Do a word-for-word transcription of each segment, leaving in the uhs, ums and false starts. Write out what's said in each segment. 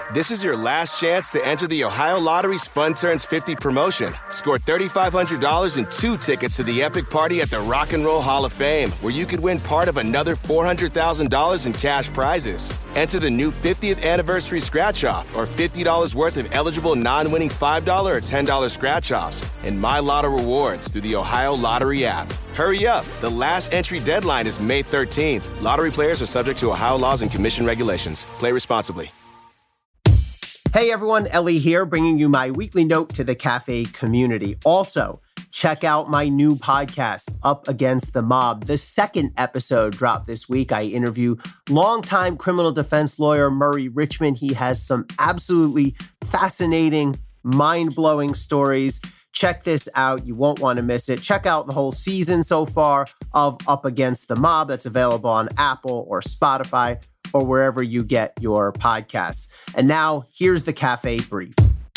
This is your last chance to enter the Ohio Lottery's Fun Turns fifty promotion. Score three thousand five hundred dollars and two tickets to the epic party at the Rock and Roll Hall of Fame, where you could win part of another four hundred thousand dollars in cash prizes. Enter the new fiftieth anniversary scratch-off or fifty dollars worth of eligible non-winning five dollars or ten dollars scratch-offs and My Lotto rewards through the Ohio Lottery app. Hurry up. The last entry deadline is May thirteenth. Lottery players are subject to Ohio laws and commission regulations. Play responsibly. Hey everyone, Ellie here, bringing you my weekly note to the Cafe community. Also, check out my new podcast, Up Against the Mob. The second episode dropped this week. I interview longtime criminal defense lawyer Murray Richmond. He has some absolutely fascinating, mind-blowing stories. Check this out. You won't want to miss it. Check out the whole season so far of Up Against the Mob. That's available on Apple or Spotify or wherever you get your podcasts. And now, here's the Cafe Brief.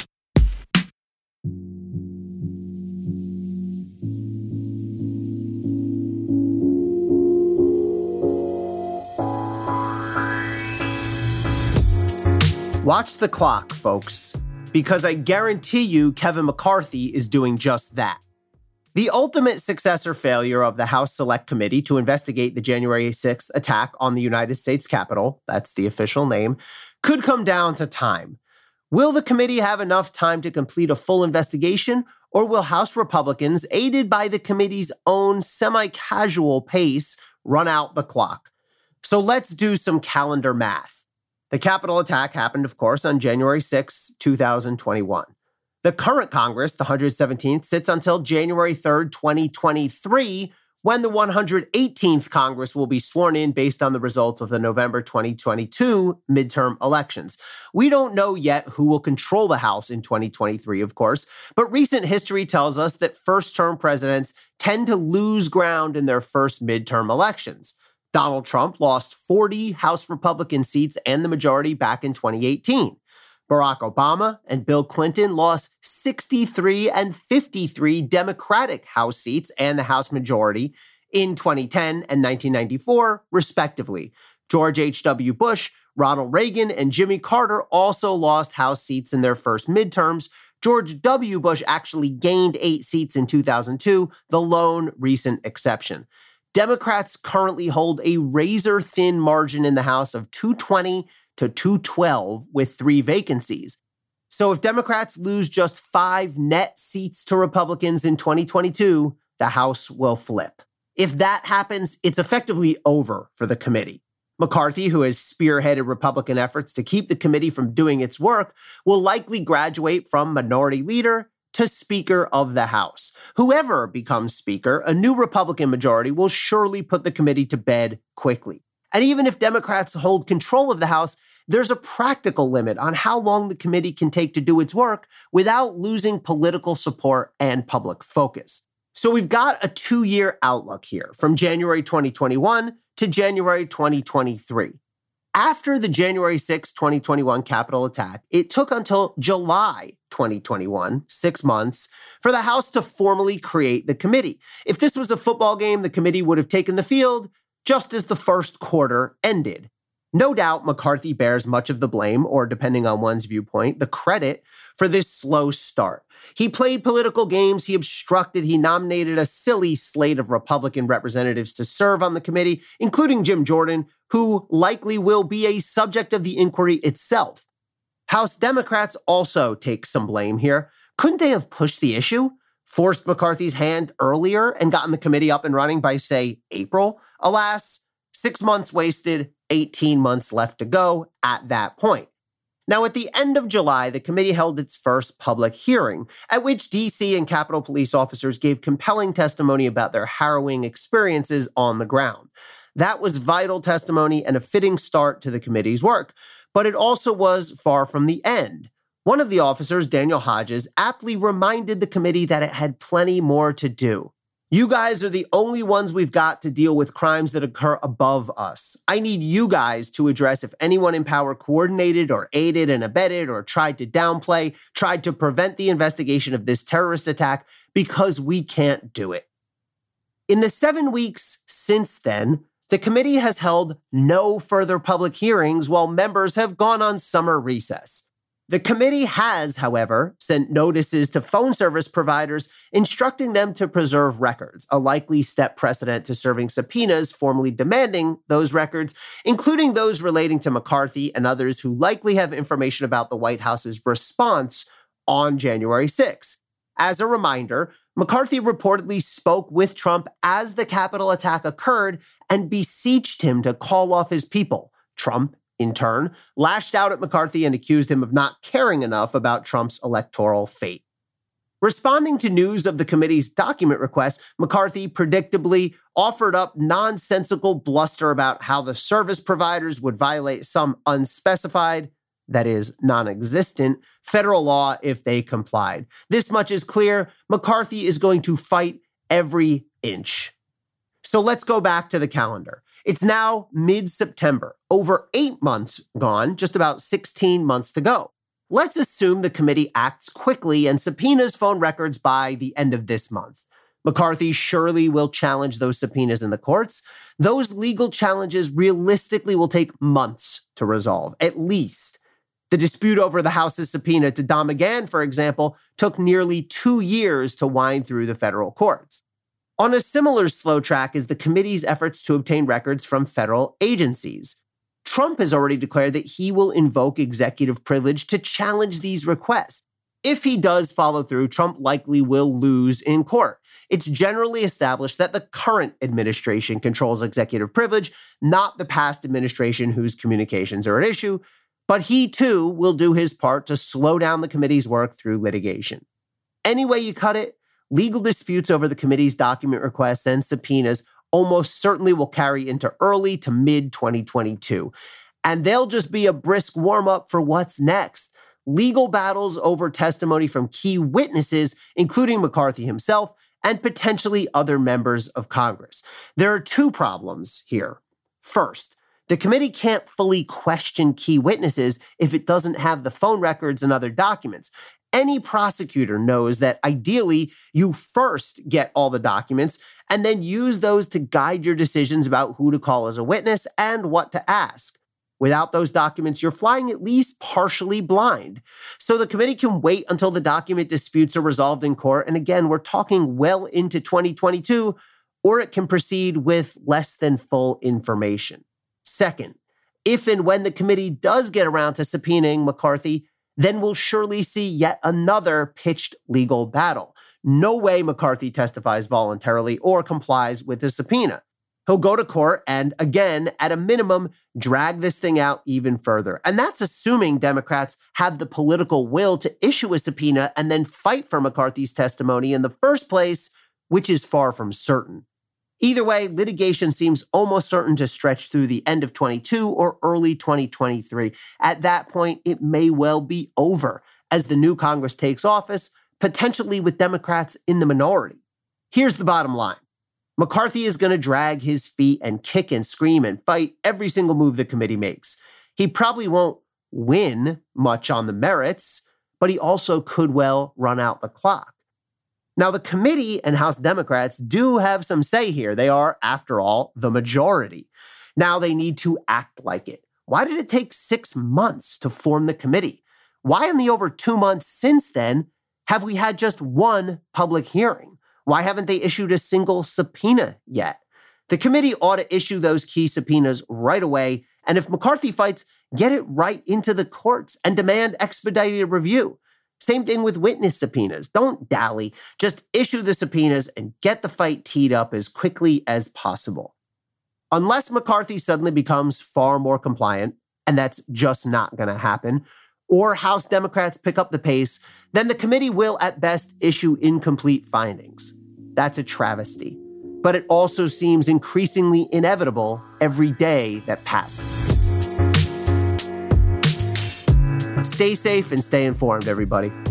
Watch the clock, folks, because I guarantee you Kevin McCarthy is doing just that. The ultimate success or failure of the House Select Committee to investigate the January sixth attack on the United States Capitol, that's the official name, could come down to time. Will the committee have enough time to complete a full investigation, or will House Republicans, aided by the committee's own semi-casual pace, run out the clock? So let's do some calendar math. The Capitol attack happened, of course, on January sixth, two thousand twenty-one. The current Congress, the one hundred seventeenth, sits until January third, twenty twenty-three, when the one hundred eighteenth Congress will be sworn in based on the results of the November twenty twenty-two midterm elections. We don't know yet who will control the House in twenty twenty-three, of course, but recent history tells us that first-term presidents tend to lose ground in their first midterm elections. Donald Trump lost forty House Republican seats and the majority back in twenty eighteen. Barack Obama and Bill Clinton lost sixty-three and fifty-three Democratic House seats and the House majority in twenty ten and nineteen ninety-four, respectively. George H W. Bush, Ronald Reagan, and Jimmy Carter also lost House seats in their first midterms. George W. Bush actually gained eight seats in two thousand two, the lone recent exception. Democrats currently hold a razor-thin margin in the House of two twenty to two twelve with three vacancies. So if Democrats lose just five net seats to Republicans in twenty twenty-two, the House will flip. If that happens, it's effectively over for the committee. McCarthy, who has spearheaded Republican efforts to keep the committee from doing its work, will likely graduate from minority leader to Speaker of the House. Whoever becomes Speaker, a new Republican majority will surely put the committee to bed quickly. And even if Democrats hold control of the House, there's a practical limit on how long the committee can take to do its work without losing political support and public focus. So we've got a two-year outlook here, from January twenty twenty-one to January twenty twenty-three. After the January sixth, twenty twenty-one Capitol attack, it took until July twenty twenty-one, six months, for the House to formally create the committee. If this was a football game, the committee would have taken the field just as the first quarter ended. No doubt McCarthy bears much of the blame, or depending on one's viewpoint, the credit for this slow start. He played political games, he obstructed, he nominated a silly slate of Republican representatives to serve on the committee, including Jim Jordan, who likely will be a subject of the inquiry itself. House Democrats also take some blame here. Couldn't they have pushed the issue, forced McCarthy's hand earlier, and gotten the committee up and running by, say, April? Alas, six months wasted, eighteen months left to go at that point. Now, at the end of July, the committee held its first public hearing, at which D C and Capitol Police officers gave compelling testimony about their harrowing experiences on the ground. That was vital testimony and a fitting start to the committee's work, but it also was far from the end. One of the officers, Daniel Hodges, aptly reminded the committee that it had plenty more to do. You guys are the only ones we've got to deal with crimes that occur above us. I need you guys to address if anyone in power coordinated or aided and abetted or tried to downplay, tried to prevent the investigation of this terrorist attack, because we can't do it. In the seven weeks since then, The committee has held no further public hearings while members have gone on summer recess. The committee has, however, sent notices to phone service providers instructing them to preserve records, a likely step precedent to serving subpoenas formally demanding those records, including those relating to McCarthy and others who likely have information about the White House's response on January sixth. As a reminder, McCarthy reportedly spoke with Trump as the Capitol attack occurred and beseeched him to call off his people. Trump, in turn, lashed out at McCarthy and accused him of not caring enough about Trump's electoral fate. Responding to news of the committee's document request, McCarthy predictably offered up nonsensical bluster about how the service providers would violate some unspecified, that is, non-existent, federal law if they complied. This much is clear. McCarthy is going to fight every inch. So let's go back to the calendar. It's now mid-September, over eight months gone, just about sixteen months to go. Let's assume the committee acts quickly and subpoenas phone records by the end of this month. McCarthy surely will challenge those subpoenas in the courts. Those legal challenges realistically will take months to resolve, at least. The dispute over the House's subpoena to Don McGahn, for example, took nearly two years to wind through the federal courts. On a similar slow track is the committee's efforts to obtain records from federal agencies. Trump has already declared that he will invoke executive privilege to challenge these requests. If he does follow through, Trump likely will lose in court. It's generally established that the current administration controls executive privilege, not the past administration whose communications are at issue, but he too will do his part to slow down the committee's work through litigation. Any way you cut it, legal disputes over the committee's document requests and subpoenas almost certainly will carry into early to mid twenty twenty-two. And they'll just be a brisk warm-up for what's next. Legal battles over testimony from key witnesses, including McCarthy himself, and potentially other members of Congress. There are two problems here. First, the committee can't fully question key witnesses if it doesn't have the phone records and other documents. Any prosecutor knows that ideally you first get all the documents and then use those to guide your decisions about who to call as a witness and what to ask. Without those documents, you're flying at least partially blind. So the committee can wait until the document disputes are resolved in court. And again, we're talking well into twenty twenty-two, or it can proceed with less than full information. Second, if and when the committee does get around to subpoenaing McCarthy, then we'll surely see yet another pitched legal battle. No way McCarthy testifies voluntarily or complies with the subpoena. He'll go to court and, again, at a minimum, drag this thing out even further. And that's assuming Democrats have the political will to issue a subpoena and then fight for McCarthy's testimony in the first place, which is far from certain. Either way, litigation seems almost certain to stretch through the end of twenty-two or early twenty twenty-three. At that point, it may well be over as the new Congress takes office, potentially with Democrats in the minority. Here's the bottom line. McCarthy is going to drag his feet and kick and scream and fight every single move the committee makes. He probably won't win much on the merits, but he also could well run out the clock. Now, the committee and House Democrats do have some say here. They are, after all, the majority. Now they need to act like it. Why did it take six months to form the committee? Why in the over two months since then have we had just one public hearing? Why haven't they issued a single subpoena yet? The committee ought to issue those key subpoenas right away. And if McCarthy fights, get it right into the courts and demand expedited review. Same thing with witness subpoenas. Don't dally. Just issue the subpoenas and get the fight teed up as quickly as possible. Unless McCarthy suddenly becomes far more compliant, and that's just not going to happen, or House Democrats pick up the pace, then the committee will at best issue incomplete findings. That's a travesty. But it also seems increasingly inevitable every day that passes. Stay safe and stay informed, everybody.